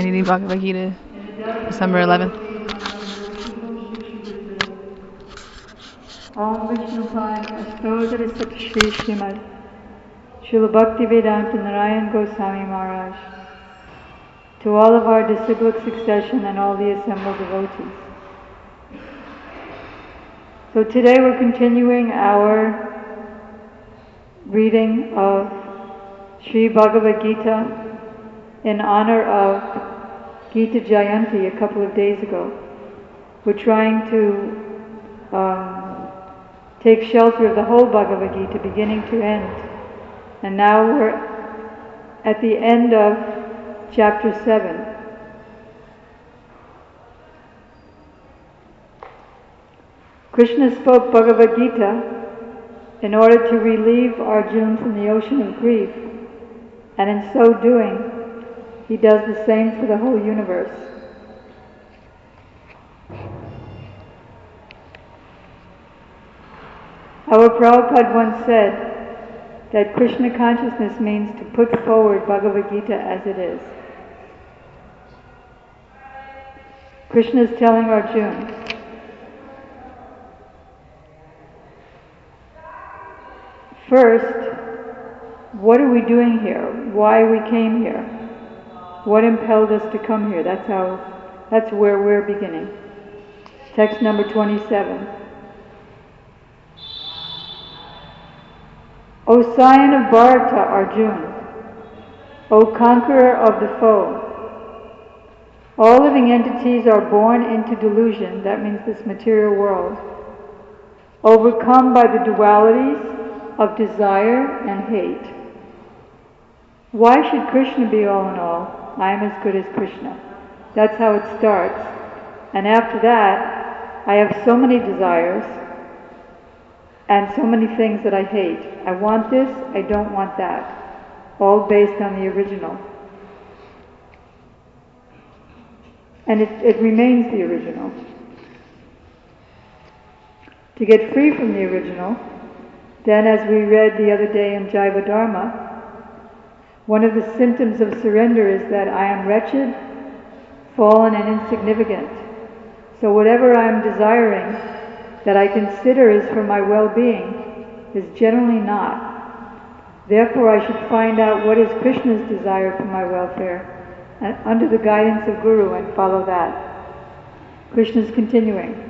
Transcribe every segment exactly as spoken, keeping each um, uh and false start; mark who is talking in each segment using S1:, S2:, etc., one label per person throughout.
S1: Christianity Bhagavad Gita, December eleventh.
S2: Om Vishnu Pai Astotara Sat Shri Srimad Srila Bhaktivedanta Narayan Goswami Maharaj. To all of our disciplic succession and all the assembled devotees. So today we're continuing our reading of Sri Bhagavad Gita in honor of Gita Jayanti a couple of days ago. We're trying to um, take shelter of the whole Bhagavad Gita beginning to end. And now we're at the end of chapter seven. Krishna spoke Bhagavad Gita in order to relieve Arjuna from the ocean of grief, and in so doing, he does the same for the whole universe. Our Prabhupada once said that Krishna consciousness means to put forward Bhagavad Gita as it is. Krishna is telling Arjuna, first, what are we doing here? Why we came here? What impelled us to come here? That's how, that's where we're beginning. Text number twenty-seven. O scion of Bharata, Arjuna, O conqueror of the foe, all living entities are born into delusion, that means this material world, overcome by the dualities of desire and hate. Why should Krishna be all in all? I am as good as Krishna. That's how it starts. And after that, I have so many desires and so many things that I hate. I want this, I don't want that. All based on the original. And it, it remains the original. To get free from the original, then, as we read the other day in Jaiva Dharma, one of the symptoms of surrender is that I am wretched, fallen, and insignificant. So whatever I am desiring that I consider is for my well-being is generally not. Therefore, I should find out what is Krishna's desire for my welfare and under the guidance of Guru and follow that. Krishna's continuing.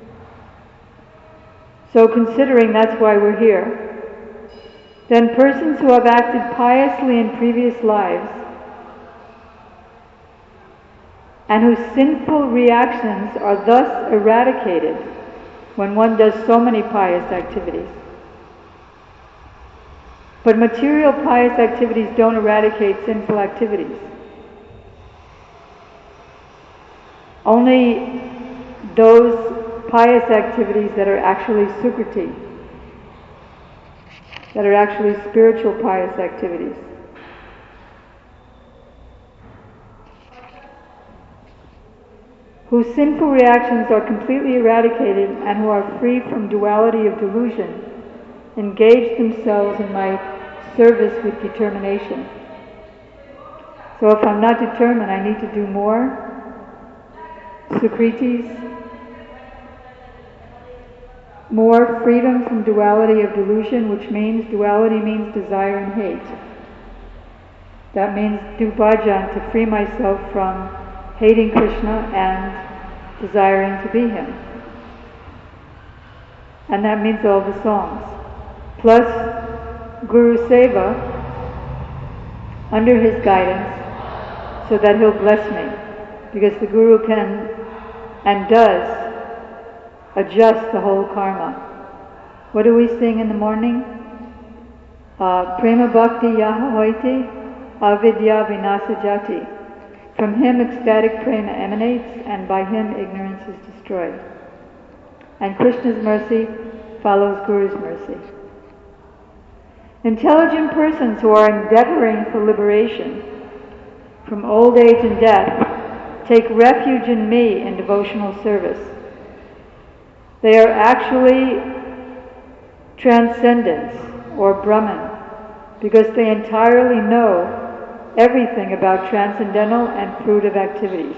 S2: So considering that's why we're here, then persons who have acted piously in previous lives and whose sinful reactions are thus eradicated when one does so many pious activities. But material pious activities don't eradicate sinful activities. Only those pious activities that are actually sukriti, that are actually spiritual pious activities. Whose sinful reactions are completely eradicated and who are free from duality of delusion, engage themselves in my service with determination. So if I'm not determined, I need to do more sukritis, more freedom from duality of delusion, which means duality means desire and hate. That means do bhajan to free myself from hating Krishna and desiring to be him. And that means all the songs. Plus Guru Seva under his guidance so that he'll bless me. Because the Guru can and does adjust the whole karma. What do we sing in the morning? Uh, Prema Bhakti Yaha Hoiti Avidya Vinasa Jati. From him ecstatic prema emanates, and by him ignorance is destroyed. And Krishna's mercy follows Guru's mercy. Intelligent persons who are endeavoring for liberation from old age and death take refuge in me in devotional service. They are actually transcendents or Brahman because they entirely know everything about transcendental and fruitive activities.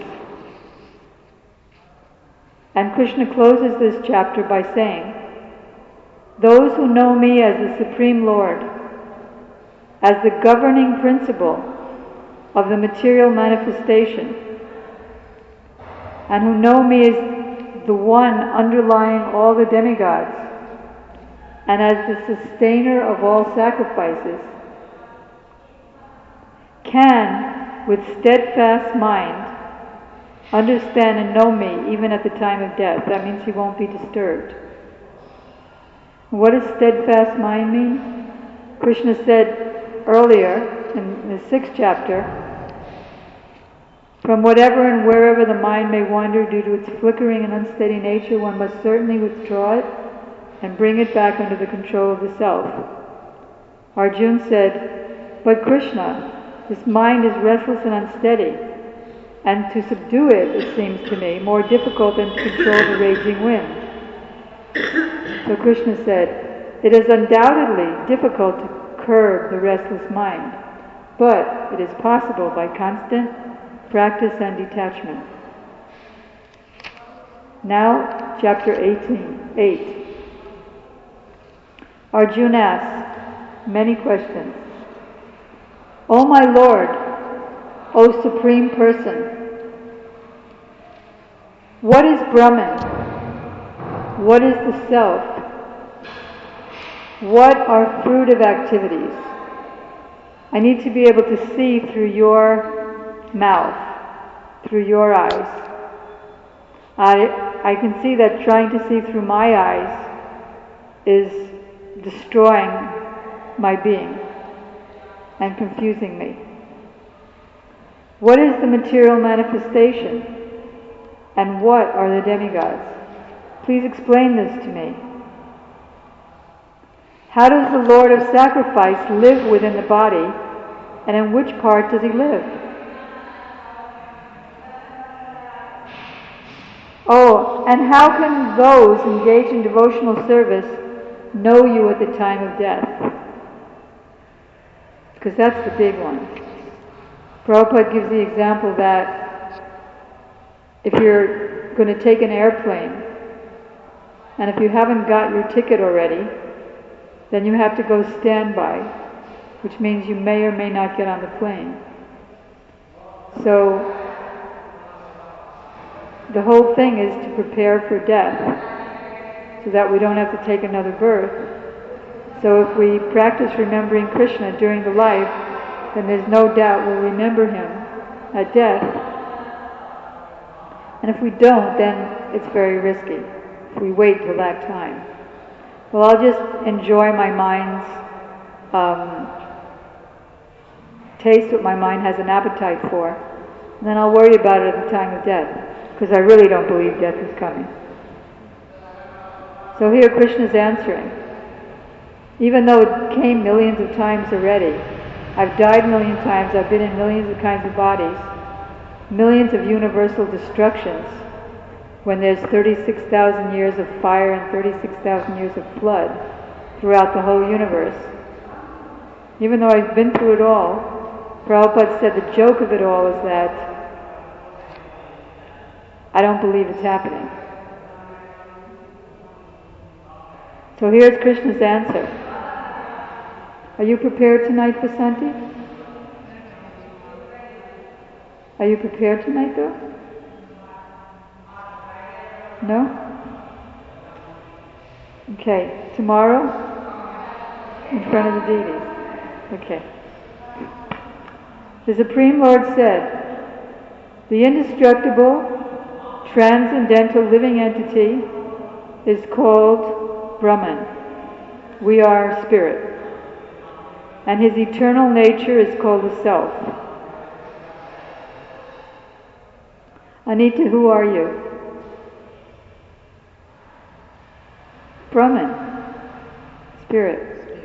S2: And Krishna closes this chapter by saying, those who know me as the Supreme Lord, as the governing principle of the material manifestation, and who know me as the one underlying all the demigods, and as the sustainer of all sacrifices, can, with steadfast mind, understand and know me even at the time of death. That means he won't be disturbed. What does steadfast mind mean? Krishna said earlier in the sixth chapter, from whatever and wherever the mind may wander due to its flickering and unsteady nature, one must certainly withdraw it and bring it back under the control of the self. Arjuna said, but Krishna, this mind is restless and unsteady, and to subdue it, it seems to me, more difficult than to control the raging wind. So Krishna said, it is undoubtedly difficult to curb the restless mind, but it is possible by constant practice and detachment. Now, chapter eighteen, eight. Arjuna asks many questions. O my Lord, O Supreme Person, what is Brahman? What is the Self? What are fruitive activities? I need to be able to see through your mouth, through your eyes. I, I can see that trying to see through my eyes is destroying my being and confusing me. What is the material manifestation? And what are the demigods? Please explain this to me. How does the Lord of Sacrifice live within the body, and in which part does he live? Oh, and how can those engaged in devotional service know you at the time of death? Because that's the big one. Prabhupada gives the example that if you're going to take an airplane, and if you haven't got your ticket already, then you have to go standby, which means you may or may not get on the plane. So the whole thing is to prepare for death, so that we don't have to take another birth. So if we practice remembering Krishna during the life, then there's no doubt we'll remember him at death. And if we don't, then it's very risky if we wait till that time. Well, I'll just enjoy my mind's um, taste what my mind has an appetite for, and then I'll worry about it at the time of death, because I really don't believe death is coming. So here Krishna's answering. Even though it came millions of times already, I've died a million times, I've been in millions of kinds of bodies, millions of universal destructions, when there's thirty-six thousand years of fire and thirty-six thousand years of flood throughout the whole universe. Even though I've been through it all, Prabhupada said the joke of it all is that I don't believe it's happening. So here's Krishna's answer. Are you prepared tonight for Santi? Are you prepared tonight though? No? Okay. Tomorrow? In front of the deities. Okay. The Supreme Lord said, the indestructible, transcendental living entity is called Brahman. We are spirit. And his eternal nature is called the Self. Anita, who are you? Brahman. Spirit.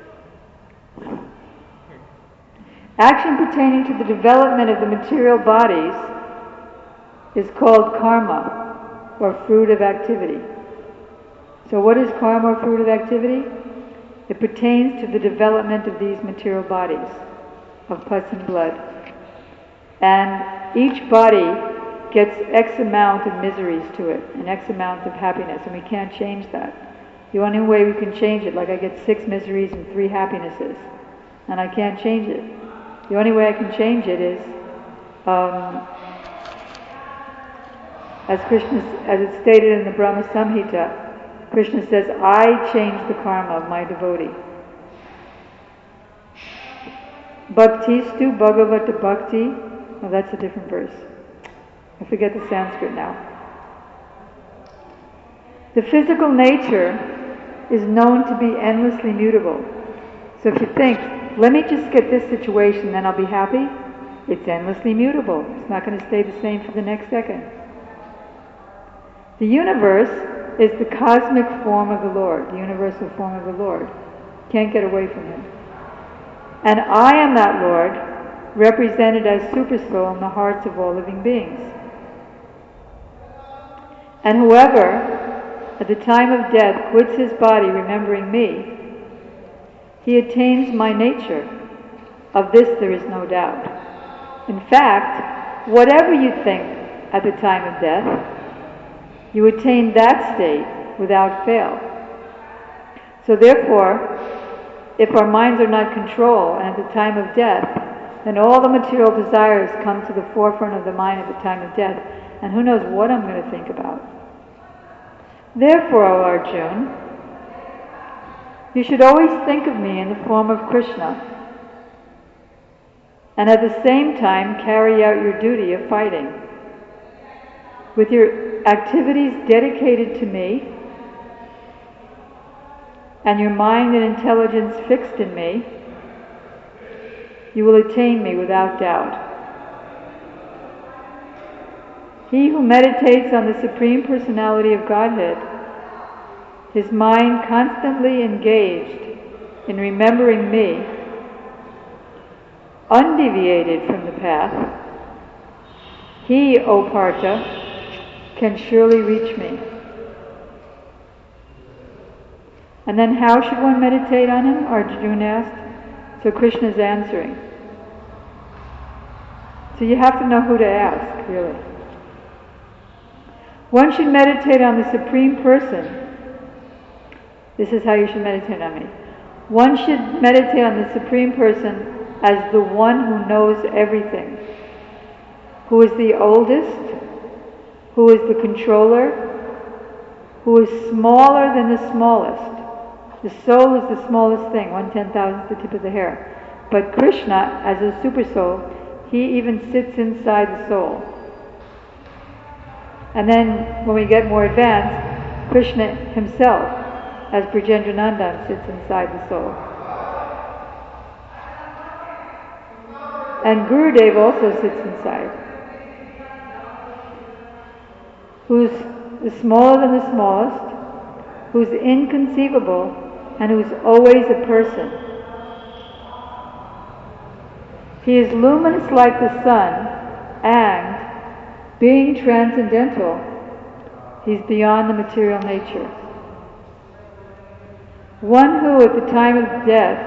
S2: Action pertaining to the development of the material bodies is called karma, or fruit of activity. So what is karma, or fruit of activity? It pertains to the development of these material bodies. of pus and blood. And each body gets X amount of miseries to it, and X amount of happiness, and we can't change that. The only way we can change it, like I get six miseries and three happinesses, and I can't change it. The only way I can change it is, um, as Krishna, as it's stated in the Brahma Samhita, Krishna says, I change the karma of my devotee. Bhaktistu Bhagavata Bhakti. Oh, that's a different verse. I forget the Sanskrit now. The physical nature is known to be endlessly mutable. So if you think, let me just get this situation, then I'll be happy, it's endlessly mutable. It's not going to stay the same for the next second. The universe is the cosmic form of the Lord, the universal form of the Lord. Can't get away from Him. And I am that Lord, represented as Supersoul in the hearts of all living beings. And whoever, at the time of death, quits his body remembering me, he attains my nature. Of this there is no doubt. In fact, whatever you think at the time of death, you attain that state without fail. So therefore, if our minds are not controlled, and at the time of death, then all the material desires come to the forefront of the mind at the time of death, and who knows what I'm going to think about. Therefore, O Arjuna, you should always think of me in the form of Krishna, and at the same time carry out your duty of fighting. With your activities dedicated to me, and your mind and intelligence fixed in me, you will attain me without doubt. He who meditates on the Supreme Personality of Godhead, his mind constantly engaged in remembering me, undeviated from the path, he, O Partha, can surely reach me. And then how should one meditate on him? Arjuna asked. So Krishna is answering. So you have to know who to ask, really. One should meditate on the Supreme Person. This is how you should meditate on me. One should meditate on the Supreme Person as the one who knows everything, who is the oldest, who is the controller, who is smaller than the smallest. The soul is the smallest thing, one ten thousandth the tip of the hair. But Krishna, as a super soul, he even sits inside the soul. And then, when we get more advanced, Krishna himself, as Brajendranandan, sits inside the soul. And Gurudev also sits inside. Who's the smaller than the smallest, who's inconceivable, and who's always a person. He is luminous like the sun, and, being transcendental, he's beyond the material nature. One who, at the time of death,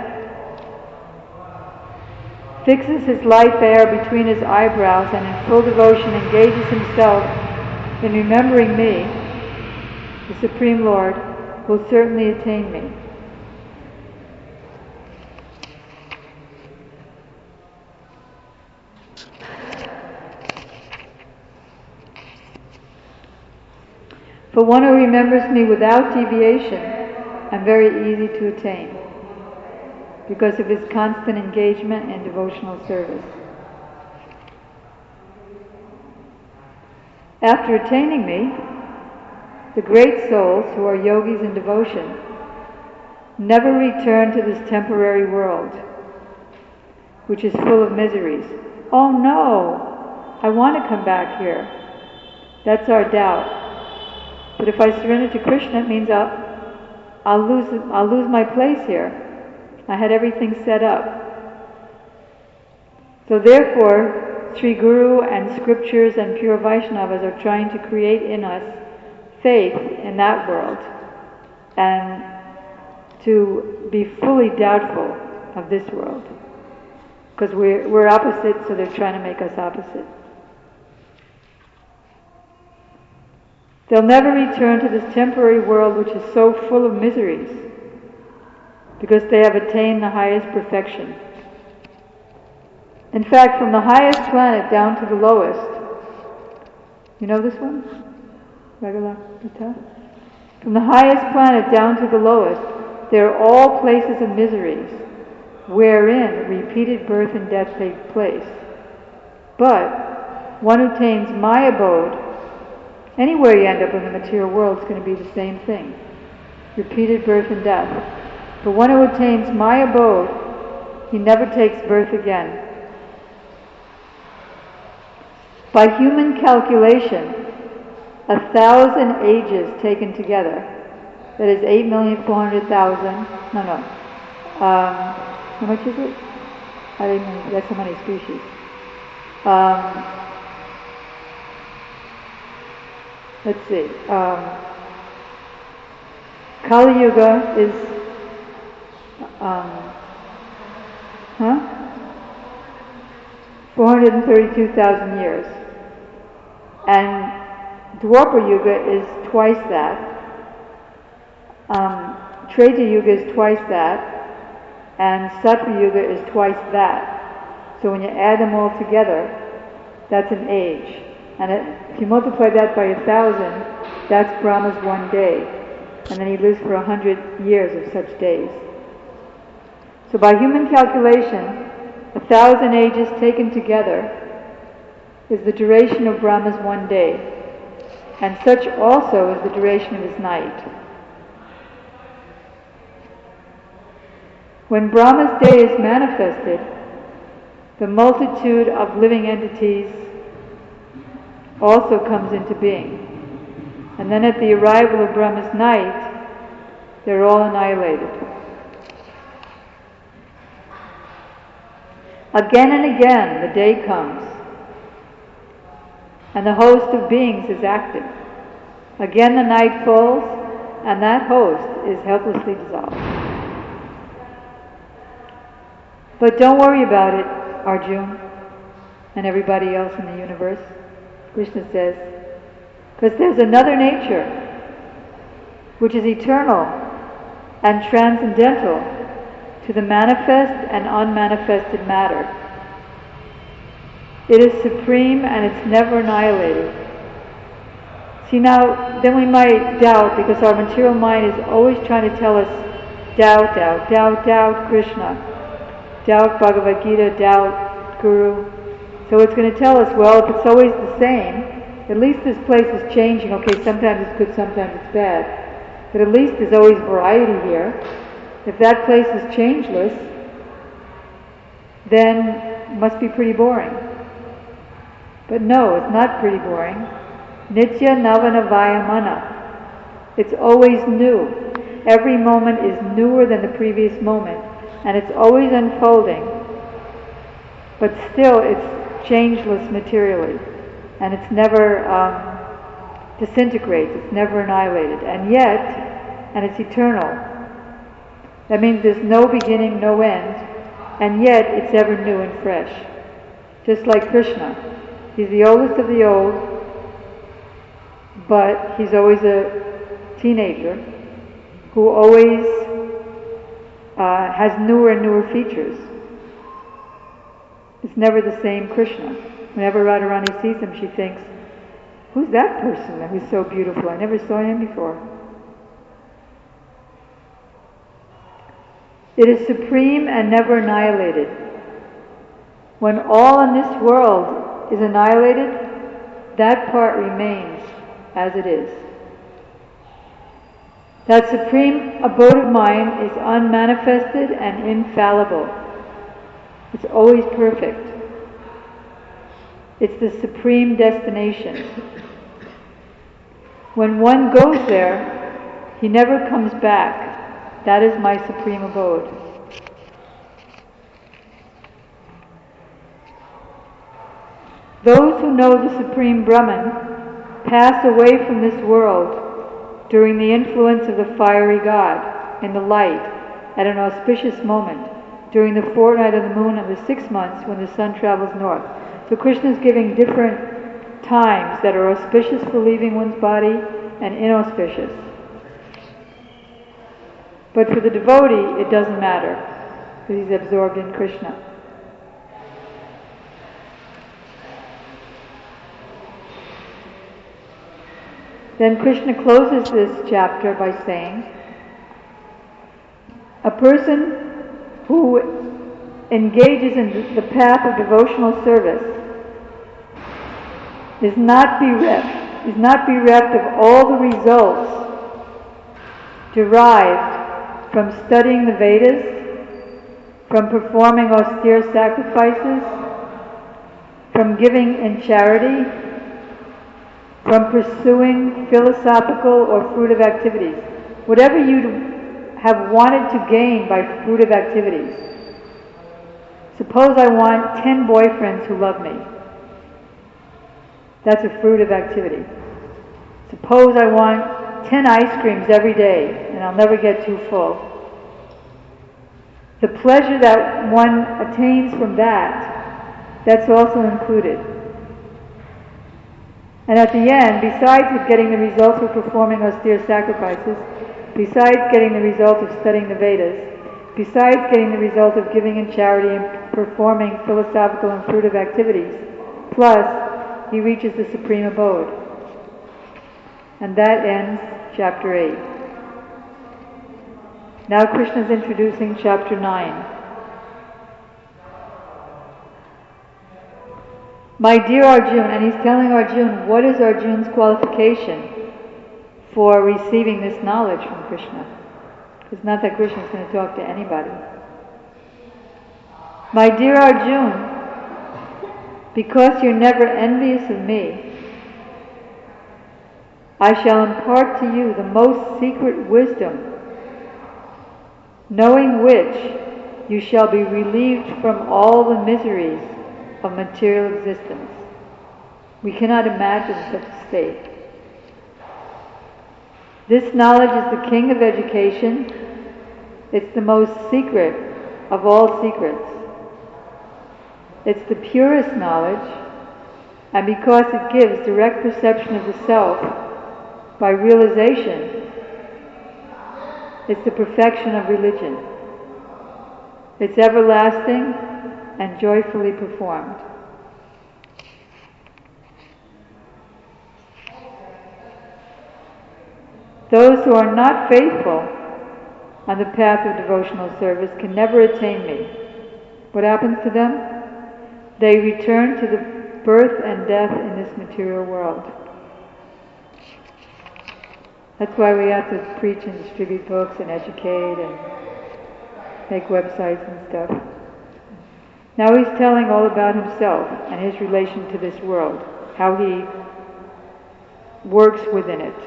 S2: fixes his light there between his eyebrows and in full devotion engages himself in remembering me, the Supreme Lord, will certainly attain me. For one who remembers me without deviation, I'm very easy to attain because of his constant engagement in devotional service. After attaining me, the great souls who are yogis in devotion never return to this temporary world, which is full of miseries. Oh no, I want to come back here. That's our doubt. But if I surrender to Krishna, it means I'll, I'll lose, I'll lose my place here. I had everything set up. So therefore, Sri Guru and scriptures and pure Vaishnavas are trying to create in us faith in that world and to be fully doubtful of this world. Because we're, we're opposite, so they're trying to make us opposite. They'll never return to this temporary world which is so full of miseries, because they have attained the highest perfection. In fact, from the highest planet down to the lowest, you know this one? Regula Vita? From the highest planet down to the lowest, they are all places of miseries, wherein repeated birth and death take place. But one who attains my abode, anywhere you end up in the material world, is going to be the same thing. Repeated birth and death. But one who attains my abode, he never takes birth again. By human calculation, a thousand ages taken together, that is eight million four hundred thousand, no, no, um, how much is it? I don't know, that's how many species. Um, let's see, um, Kali Yuga is, um, huh? four hundred thirty-two thousand years. And Dwapara Yuga is twice that. Um, Treta Yuga is twice that. And Sattva Yuga is twice that. So when you add them all together, that's an age. And it, if you multiply that by a thousand, that's Brahma's one day. And then he lives for a hundred years of such days. So by human calculation, a thousand ages taken together is the duration of Brahma's one day, and such also is the duration of his night. When Brahma's day is manifested, the multitude of living entities also comes into being. And then at the arrival of Brahma's night, they're all annihilated. Again and again the day comes, and the host of beings is active. Again the night falls, and that host is helplessly dissolved. But don't worry about it, Arjuna, and everybody else in the universe, Krishna says, because there's another nature, which is eternal and transcendental to the manifest and unmanifested matter. It is supreme and it's never annihilated. See, now, then we might doubt, because our material mind is always trying to tell us, doubt, doubt, doubt, doubt Krishna, doubt Bhagavad Gita, doubt Guru. So it's going to tell us, well, if it's always the same, at least this place is changing. Okay, sometimes it's good, sometimes it's bad. But at least there's always variety here. If that place is changeless, then it must be pretty boring. But no, it's not pretty boring. Nitya Navana Vayamana. It's always new. Every moment is newer than the previous moment, and it's always unfolding. But still, it's changeless materially, and it's never um, disintegrates. It's never annihilated, and yet, and it's eternal. That means there's no beginning, no end, and yet it's ever new and fresh. Just like Krishna. He's the oldest of the old, but he's always a teenager who always uh, has newer and newer features. It's never the same Krishna. Whenever Radharani sees him, she thinks, who's that person who's so beautiful? I never saw him before. It is supreme and never annihilated. When all in this world is annihilated, that part remains as it is. That supreme abode of mind is unmanifested and infallible. It's always perfect. It's the supreme destination. When one goes there, he never comes back. That is my supreme abode. Those who know the Supreme Brahman pass away from this world during the influence of the fiery God in the light at an auspicious moment, during the fortnight of the moon of the six months when the sun travels north. So Krishna is giving different times that are auspicious for leaving one's body and inauspicious. But for the devotee, it doesn't matter, because he's absorbed in Krishna. Then Krishna closes this chapter by saying, a person who engages in the path of devotional service is not bereft, is not bereft of all the results derived from studying the Vedas, from performing austere sacrifices, from giving in charity, from pursuing philosophical or fruitive activities. Whatever you have wanted to gain by fruitive activities. Suppose I want ten boyfriends who love me. That's a fruitive activity. Suppose I want ten ice creams every day and I'll never get too full. The pleasure that one attains from that, that's also included. And at the end, besides getting the results of performing austere sacrifices, besides getting the result of studying the Vedas, besides getting the result of giving in charity and performing philosophical and fruitive activities, plus he reaches the supreme abode. And that ends chapter eight. Now Krishna is introducing chapter nine. My dear Arjuna, and he's telling Arjuna what is Arjuna's qualification for receiving this knowledge from Krishna. It's not that Krishna is going to talk to anybody. My dear Arjuna, because you're never envious of me, I shall impart to you the most secret wisdom, knowing which you shall be relieved from all the miseries of material existence. We cannot imagine such a state. This knowledge is the king of education. It's the most secret of all secrets. It's the purest knowledge, and because it gives direct perception of the self by realization, it's the perfection of religion. It's everlasting and joyfully performed. Those who are not faithful on the path of devotional service can never attain me. What happens to them? They return to the birth and death in this material world. That's why we have to preach and distribute books and educate and make websites and stuff. Now he's telling all about himself and his relation to this world, how he works within it.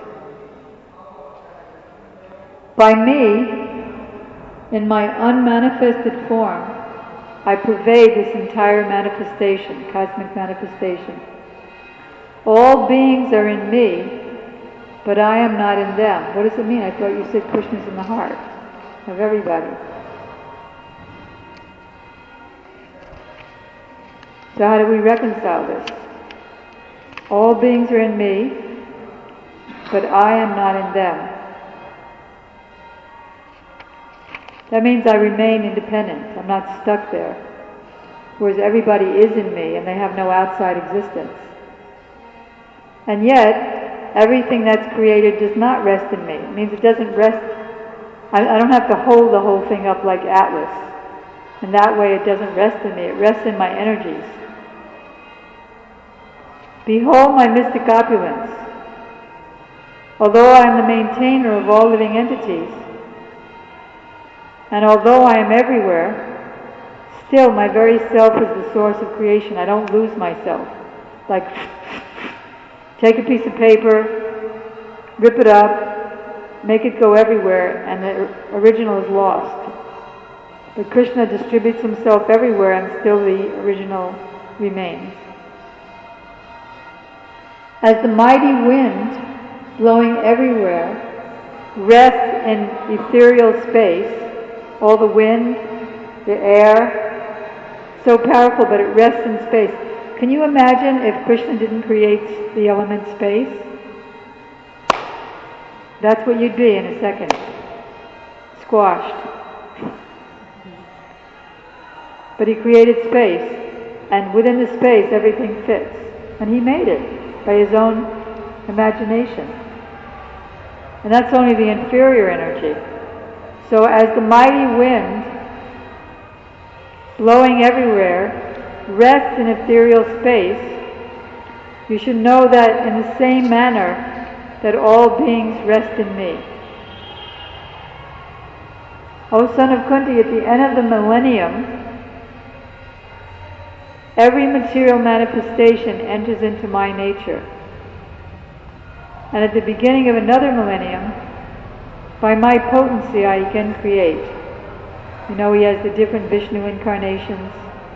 S2: By me, in my unmanifested form, I pervade this entire manifestation, cosmic manifestation. All beings are in me, but I am not in them. What does it mean? I thought you said Krishna's in the heart of everybody. So how do we reconcile this? All beings are in me, but I am not in them. That means I remain independent. I'm not stuck there. Whereas everybody is in me and they have no outside existence. And yet, everything that's created does not rest in me. It means it doesn't rest. I, I don't have to hold the whole thing up like Atlas. And that way it doesn't rest in me. It rests in my energies. Behold my mystic opulence. Although I am the maintainer of all living entities, and although I am everywhere, still my very self is the source of creation. I don't lose myself. Like, take a piece of paper, rip it up, make it go everywhere, and the original is lost. But Krishna distributes himself everywhere and still the original remains. As the mighty wind blowing everywhere rests in ethereal space, all the wind, the air, so powerful, but it rests in space. Can you imagine if Krishna didn't create the element space? That's what you'd be in a second. Squashed. But he created space, and within the space everything fits. And he made it by his own imagination. And that's only the inferior energy. So as the mighty wind, blowing everywhere, rests in ethereal space, you should know that in the same manner that all beings rest in me. O son of Kunti, at the end of the millennium, every material manifestation enters into my nature. And at the beginning of another millennium, by my potency I again create. You know, he has the different Vishnu incarnations.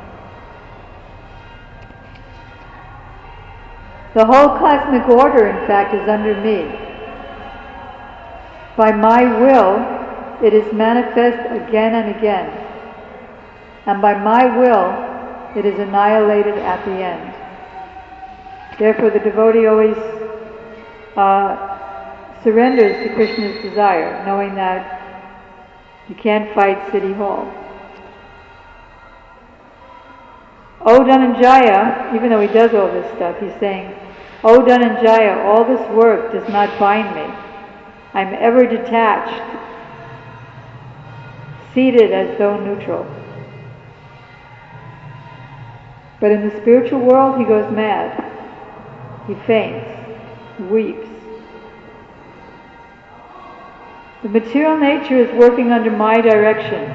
S2: The whole cosmic order, in fact, is under me. By my will, it is manifest again and again. And by my will, it is annihilated at the end. Therefore, the devotee always uh, surrenders to Krishna's desire, knowing that you can't fight City Hall. O Dhananjaya, even though he does all this stuff, he's saying, O Dhananjaya, all this work does not bind me. I'm ever detached, seated as though neutral. But in the spiritual world, he goes mad. He faints, he weeps. The material nature is working under my direction.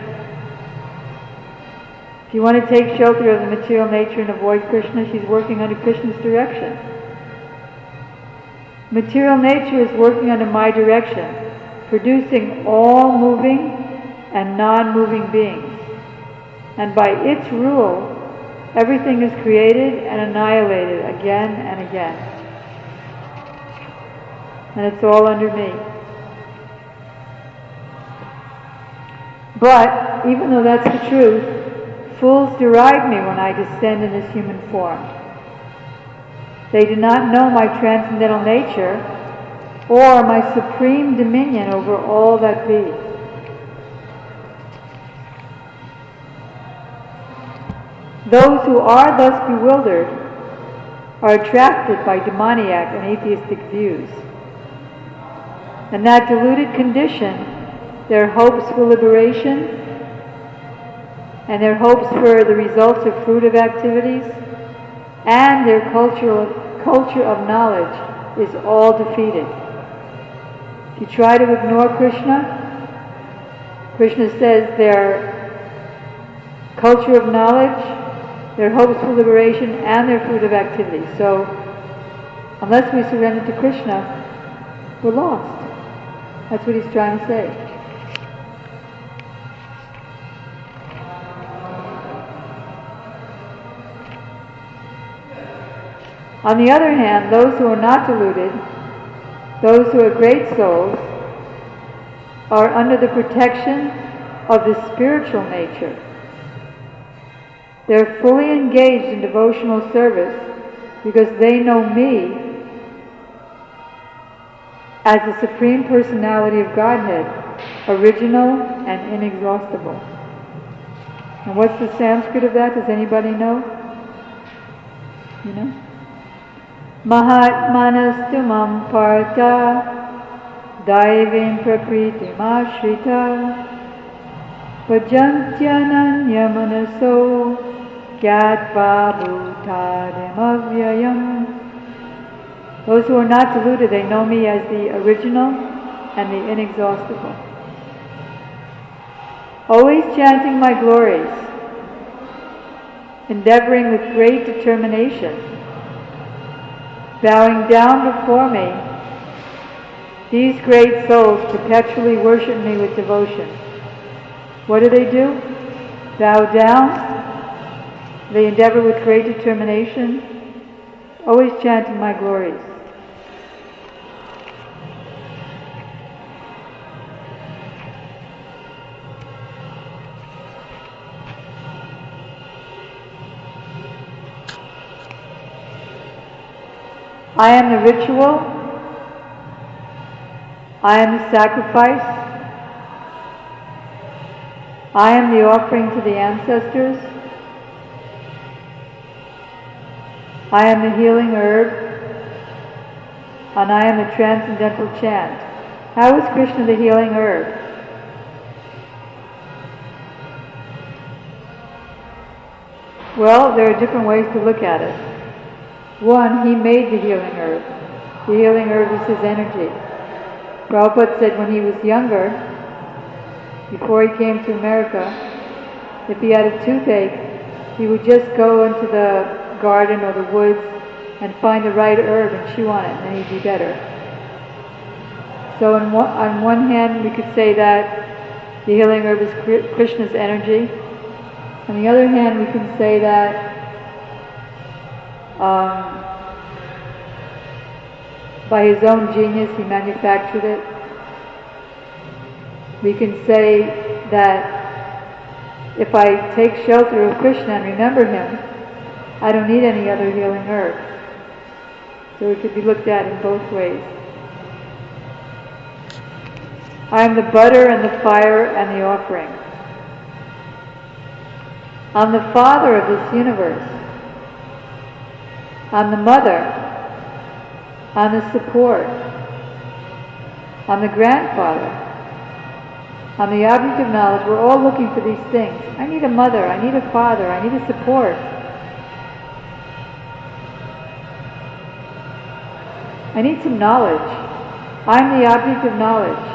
S2: If you want to take shelter of the material nature and avoid Krishna, she's working under Krishna's direction. Material nature is working under my direction, producing all moving and non-moving beings. And by its rule, everything is created and annihilated again and again. And it's all under me. But, even though that's the truth, fools deride me when I descend in this human form. They do not know my transcendental nature or my supreme dominion over all that be. Those who are thus bewildered are attracted by demoniac and atheistic views. In that deluded condition, their hopes for liberation and their hopes for the results of fruitive activities and their cultural, culture of knowledge is all defeated. If you try to ignore Krishna, Krishna says their culture of knowledge, their hopes for liberation, and their fruitive activities. So, unless we surrender to Krishna, we're lost. That's what he's trying to say. On the other hand, those who are not deluded, those who are great souls, are under the protection of the spiritual nature. They're fully engaged in devotional service because they know me as the Supreme Personality of Godhead, original and inexhaustible. And what's the Sanskrit of that? Does anybody know? You know? Mahatmanastu mam partha daivim prakriti mashrita Vajantyananya manaso gyatva bhutadem avyayam. Those who are not deluded, they know me as the original and the inexhaustible. Always chanting my glories, endeavoring with great determination, bowing down before me, these great souls perpetually worship me with devotion. What do they do? Bow down. They endeavor with great determination, always chanting my glories. I am the ritual. I am the sacrifice. I am the offering to the ancestors. I am the healing herb. And I am the transcendental chant. How is Krishna the healing herb? Well, there are different ways to look at it. One, he made the healing herb. The healing herb is his energy. Prabhupada said when he was younger, before he came to America, if he had a toothache, he would just go into the garden or the woods and find the right herb and chew on it, and then he'd be better. So on one, on one hand, we could say that the healing herb is Krishna's energy. On the other hand, we can say that um, by his own genius, he manufactured it. We can say that if I take shelter of Krishna and remember him, I don't need any other healing herb. So it could be looked at in both ways. I am the butter and the fire and the offering. I'm the father of this universe. I'm the mother. I'm the support. I'm the grandfather. I'm the object of knowledge. We're all looking for these things. I need a mother. I need a father. I need a support. I need some knowledge. I'm the object of knowledge.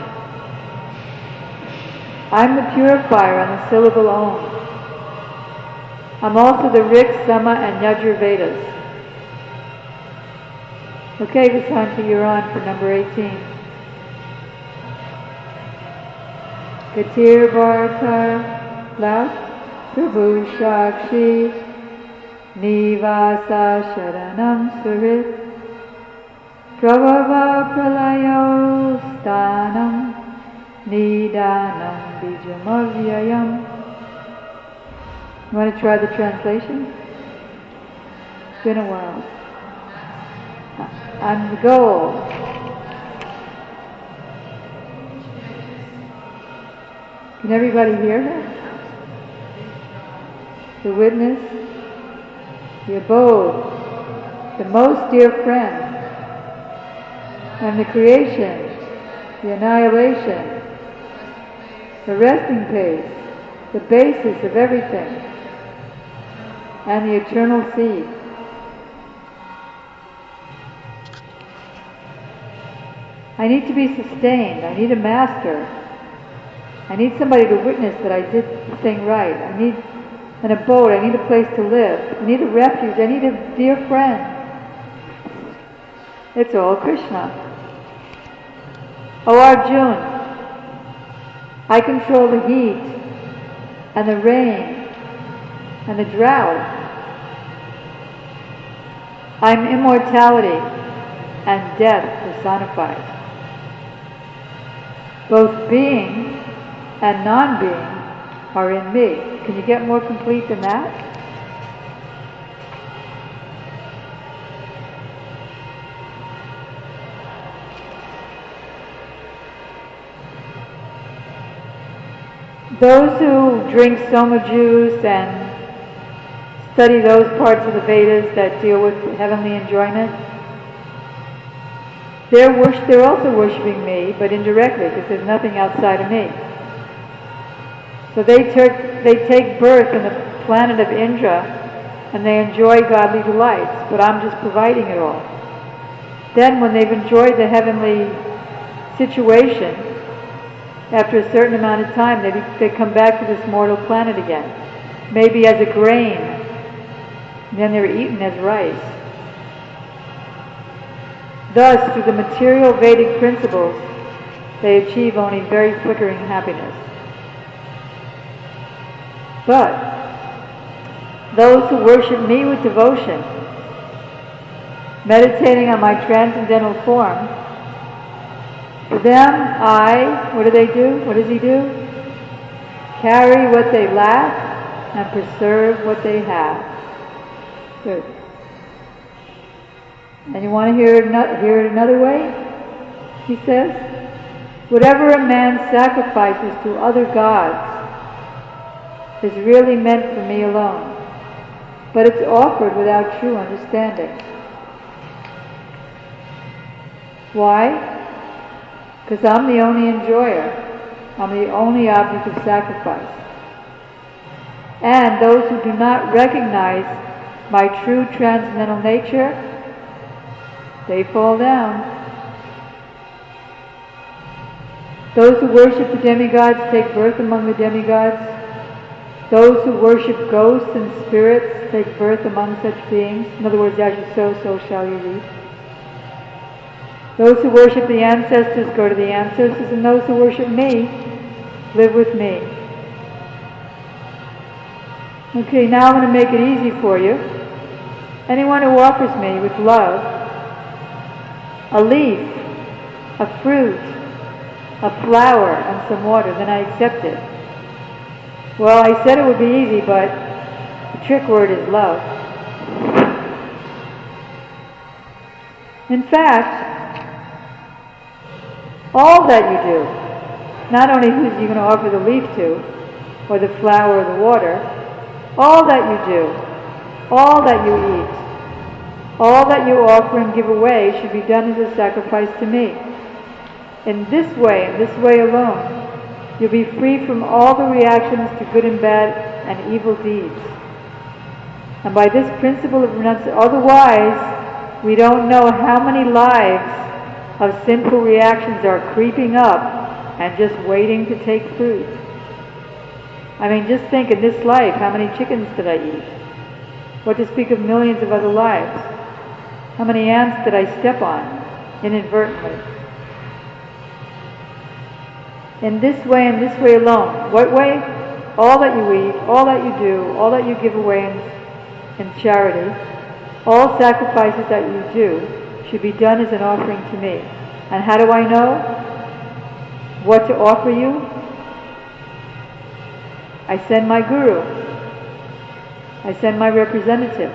S2: I'm the purifier on the syllable Om. I'm also the Rig, Sama, and Yajur Vedas. Okay, Vasanti, you're on for number eighteen. Katir Bhartar, loud. Prabhu Shakshi, Nivasa Sharanam Surit, Prabhava Pralayo Stanam, Nidanam Bijamavyayam. You want to try the translation? It's been a while. I'm the goal. Can everybody hear her? The witness, the abode, the most dear friend, and the creation, the annihilation, the resting place, the basis of everything, and the eternal seed. I need to be sustained. I need a master. I need somebody to witness that I did the thing right. I need an abode. I need a place to live. I need a refuge. I need a dear friend. It's all Krishna. Oh Arjuna, I control the heat and the rain and the drought. I'm immortality and death personified. Both being and non-being are in me. Can you get more complete than that? Those who drink soma juice and study those parts of the Vedas that deal with heavenly enjoyment, they're, wors- they're also worshiping me, but indirectly, because there's nothing outside of me. So they, ter- they take birth in the planet of Indra, and they enjoy godly delights, but I'm just providing it all. Then when they've enjoyed the heavenly situation, after a certain amount of time, they, they come back to this mortal planet again. Maybe as a grain, and then they're eaten as rice. Thus, through the material Vedic principles, they achieve only very flickering happiness. But those who worship me with devotion, meditating on my transcendental form, for them, I, what do they do? What does he do? Carry what they lack and preserve what they have. Good. And you want to hear it, no- hear it another way? He says, whatever a man sacrifices to other gods is really meant for me alone, but it's offered without true understanding. Why? Because I'm the only enjoyer. I'm the only object of sacrifice. And those who do not recognize my true transcendental nature, they fall down. Those who worship the demigods take birth among the demigods. Those who worship ghosts and spirits take birth among such beings. In other words, as you sow, so shall you reap. Those who worship the ancestors go to the ancestors, and those who worship me live with me. Okay, now I'm going to make it easy for you. Anyone who offers me with love a leaf, a fruit, a flower, and some water, then I accept it. Well, I said it would be easy, but the trick word is love. In fact, all that you do, not only who you're going to offer the leaf to, or the flower or the water, all that you do, all that you eat, all that you offer and give away should be done as a sacrifice to me. In this way, in this way alone, you'll be free from all the reactions to good and bad and evil deeds. And by this principle of renunciation, otherwise, we don't know how many lives of sinful reactions are creeping up and just waiting to take fruit. I mean, just think in this life, how many chickens did I eat? What to speak of millions of other lives? How many ants did I step on inadvertently? In this way and this way alone. What way? All that you eat, all that you do, all that you give away in, in charity, all sacrifices that you do should be done as an offering to me. And how do I know what to offer you? I send my guru. I send my representative.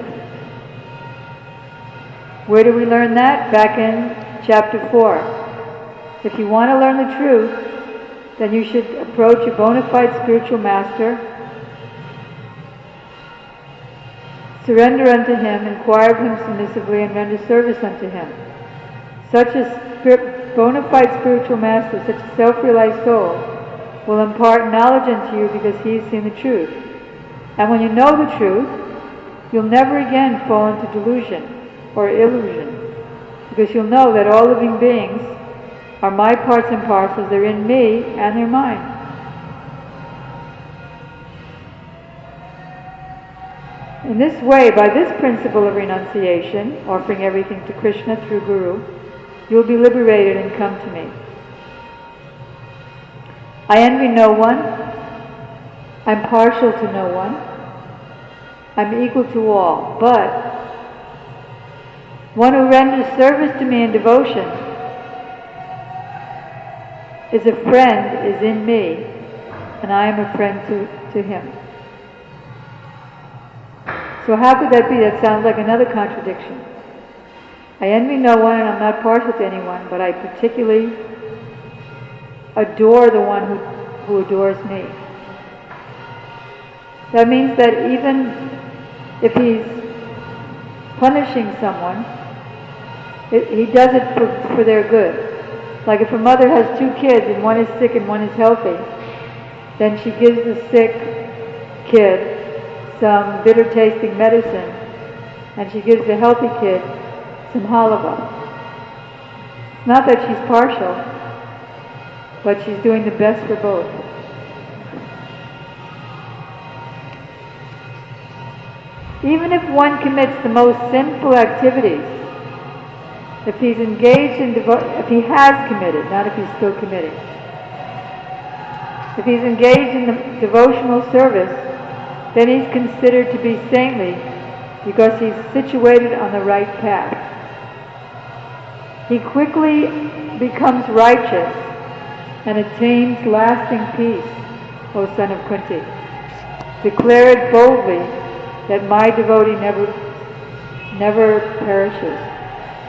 S2: Where do we learn that? Back in chapter four. If you want to learn the truth, then you should approach a bona fide spiritual master, surrender unto him, inquire of him submissively, and render service unto him. Such a spir- bona fide spiritual master, such a self-realized soul, will impart knowledge unto you because he has seen the truth. And when you know the truth, you'll never again fall into delusion or illusion, because you'll know that all living beings are my parts and parcels. They're in me and they're mine. In this way, by this principle of renunciation, offering everything to Krishna through Guru, you'll be liberated and come to me. I envy no one. I'm partial to no one. I'm equal to all. But one who renders service to me in devotion is a friend, is in me, and I am a friend to, to him. So how could that be? That sounds like another contradiction. I envy no one and I'm not partial to anyone, but I particularly adore the one who, who adores me. That means that even if he's punishing someone, it, he does it for, for their good. Like if a mother has two kids and one is sick and one is healthy, then she gives the sick kid some bitter tasting medicine and she gives the healthy kid some halava. It's not that she's partial, but she's doing the best for both. Even if one commits the most sinful activities, if he's engaged in devo- if he has committed, not if he's still committing, if he's engaged in the devotional service, then he's considered to be saintly because he's situated on the right path. He quickly becomes righteous and attains lasting peace, O son of Kunti. Declare it boldly that my devotee never, never perishes.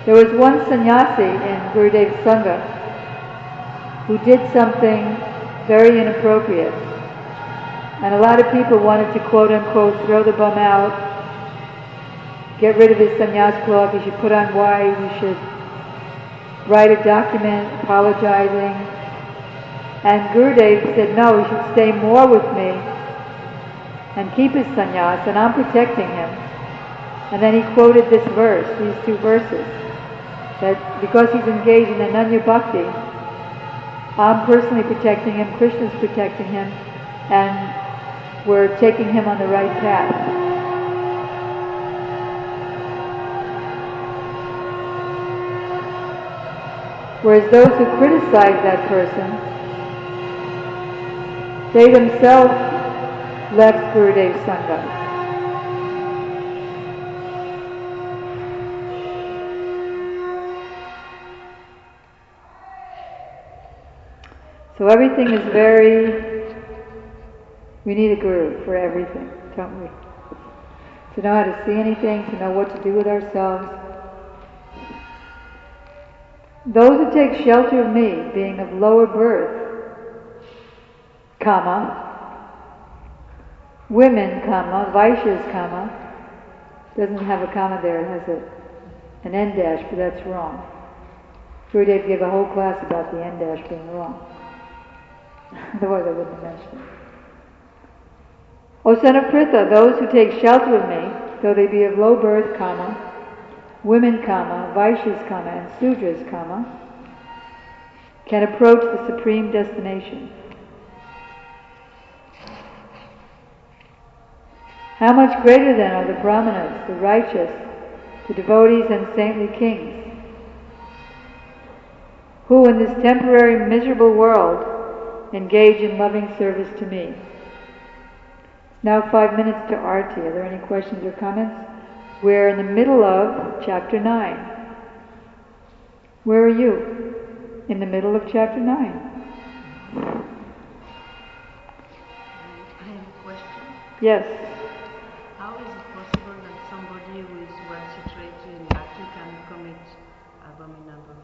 S2: There was one sannyasi in Gurudev's Sangha who did something very inappropriate. And a lot of people wanted to quote unquote throw the bum out, get rid of his sannyas cloth, he should put on white, he should write a document apologizing. And Gurudev said, no, he should stay more with me and keep his sannyas, and I'm protecting him. And then he quoted this verse, these two verses, that because he's engaged in Ananya Bhakti, I'm personally protecting him, Krishna's protecting him, and we're taking him on the right path. Whereas those who criticize that person, they themselves left Gurudev's Sangha. So everything is very, we need a guru for everything, don't we? To know how to see anything, to know what to do with ourselves. Those who take shelter of me, being of lower birth, comma, women, comma, Vaishyas, comma, doesn't have a comma there, it has a, an N dash, but that's wrong. Gurudev gave a whole class about the N dash being wrong. Otherwise I wouldn't have mentioned it. O son of Pritha, those who take shelter of me, though they be of low birth, comma, women, comma, Vaishyas, comma, and Sudras, comma, can approach the supreme destination. How much greater then are the Brahmanas, the righteous, the devotees and saintly kings, who in this temporary miserable world engage in loving service to me. Now five minutes to Arti. Are there any questions or comments? We're in the middle of chapter nine. Where are you? In the middle of chapter nine.
S3: I have a question.
S2: Yes.
S3: How is it possible that somebody who is well situated in Bhakti can commit abominable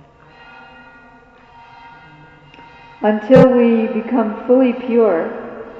S3: acts?
S2: Until we become fully pure,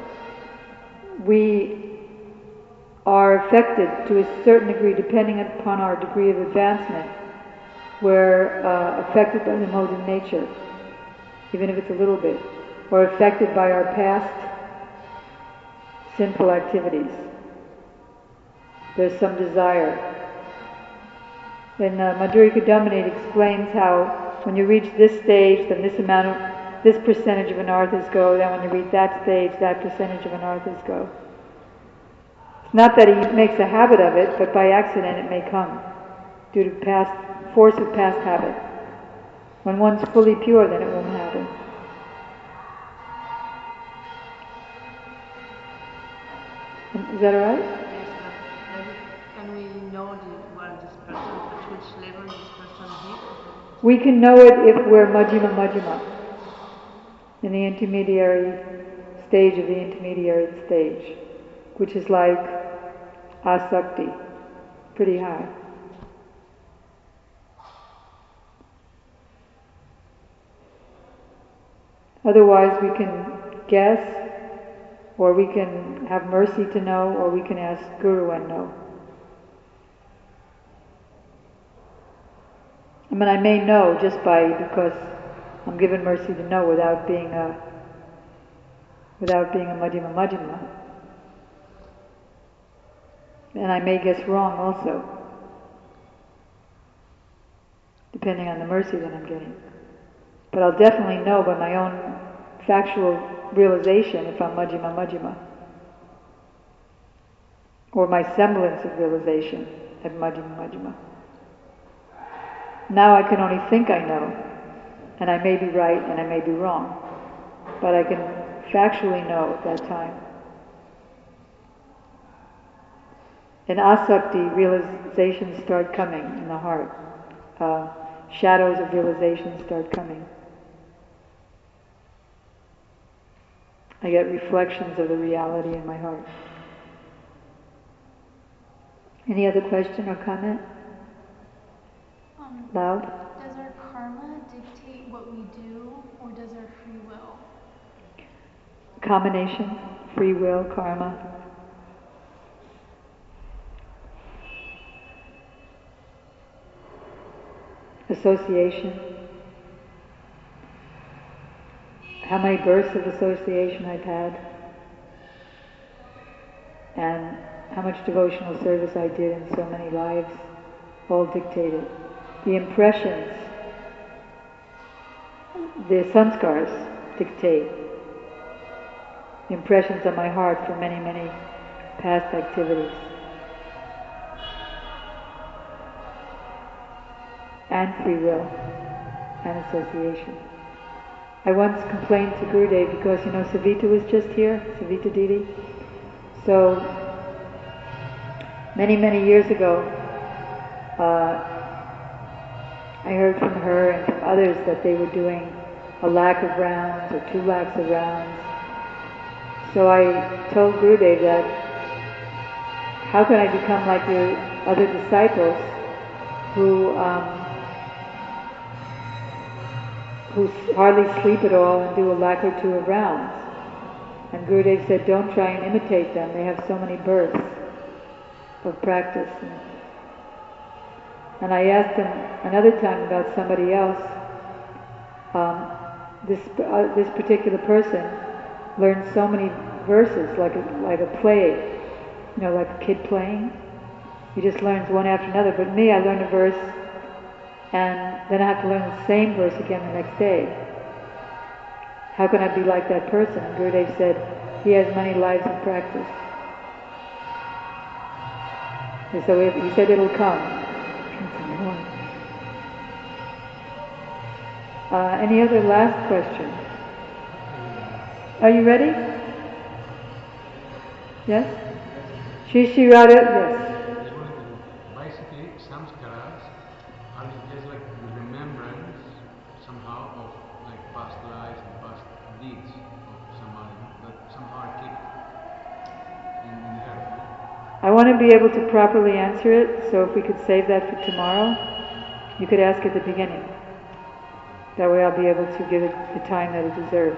S2: we are affected to a certain degree, depending upon our degree of advancement. We're uh, affected by the mode of nature, even if it's a little bit, or affected by our past sinful activities. There's some desire. And uh, Madhurika Damani explains how when you reach this stage, then this amount of this percentage of anarthas go, then when you reach that stage, that percentage of anarthas go. It's not that he makes a habit of it, but by accident it may come, due to past force of past habit. When one's fully pure, then it won't happen. Is that all right?
S3: Yes, but can we know the, well, this person, at which level this person is?
S2: We can know it if we're Majjhima Majjhima, in the intermediary stage of the intermediary stage, which is like asakti, pretty high. Otherwise we can guess, or we can have mercy to know, or we can ask Guru and know. I mean, I may know just by, because I'm given mercy to know without being a, without being a Majjhima Majjhima. And I may guess wrong also, depending on the mercy that I'm getting. But I'll definitely know by my own factual realization if I'm Majjhima Majjhima, or my semblance of realization at Majjhima Majjhima. Now I can only think I know, and I may be right and I may be wrong, but I can factually know at that time. In asakti, realizations start coming in the heart. Uh, shadows of realization start coming. I get reflections of the reality in my heart. Any other question or comment?
S4: Um,
S2: Loud?
S4: Does our karma dictate what we do, or does our free will?
S2: Combination, free will, karma. Association. How many bursts of association I've had, and how much devotional service I did in so many lives, all dictated. The impressions, the sanskars dictate. The impressions on my heart from many, many past activities. And free will, and association. I once complained to Gurudev because, you know, Savita was just here, Savita Didi. So, many, many years ago, uh, I heard from her and from others that they were doing a lakh of rounds or two lakhs of rounds. So I told Gurudev that, how can I become like your other disciples who um, who hardly sleep at all and do a lakh or two of rounds? And Gurudev said, don't try and imitate them. They have so many births of practice. And, and I asked him another time about somebody else. Um, this uh, this particular person learned so many verses, like a, like a play, you know, like a kid playing. He just learns one after another. But me, I learn a verse, and then I have to learn the same verse again the next day. How can I be like that person? And Gurudev said, he has many lives of practice. And so if, he said it'll come. Uh, any other last question? Are you ready? Yes? Shishirada, yes.
S5: Basically, samskaras are just like the remembrance somehow of like past lives and past deeds of somebody that somehow are kept in, in the heart.
S2: I want to be able to properly answer it, so if we could save that for tomorrow, you could ask at the beginning. That way I'll be able to give it the time that it deserves.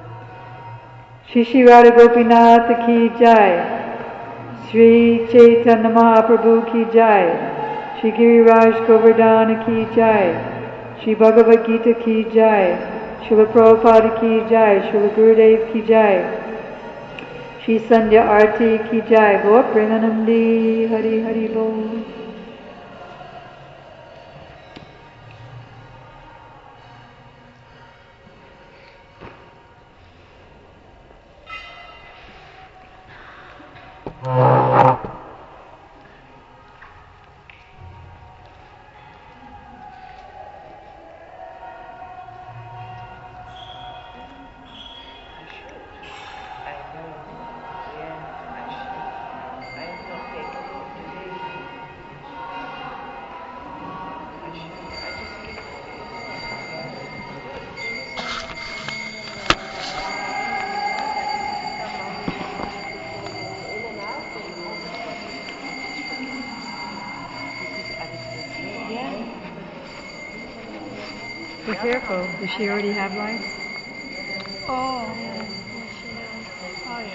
S2: Shri Radha Gopinath ki jai. Sri Chaitanya Mahaprabhu ki jai. Shri Giriraj Govardhana ki jai. Shri Bhagavad Gita ki jai. Srila Prabhupada ki jai. Srila Gurudev ki jai. Shri Sandhya Arti ki jai. Gaur Premanandi Hari Hari Bol.
S1: Be careful. Does she already have lights?
S4: Oh, yes, she does. Oh,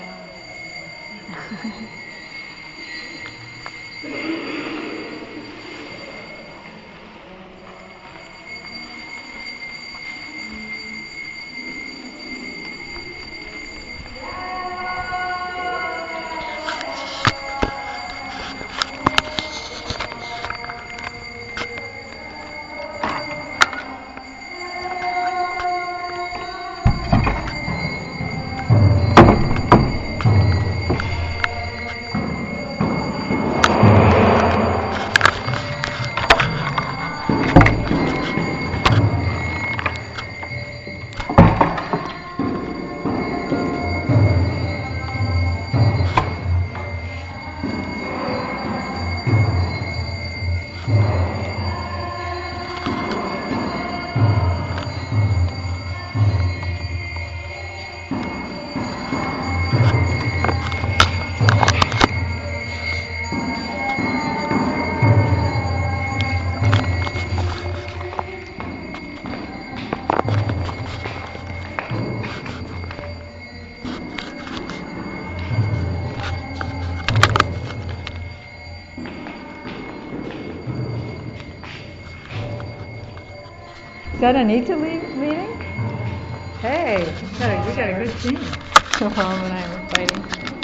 S4: yeah.
S2: Is that Anita lead, leading?
S1: Hey, you got a, you got a good team.
S2: So Mom and I were fighting.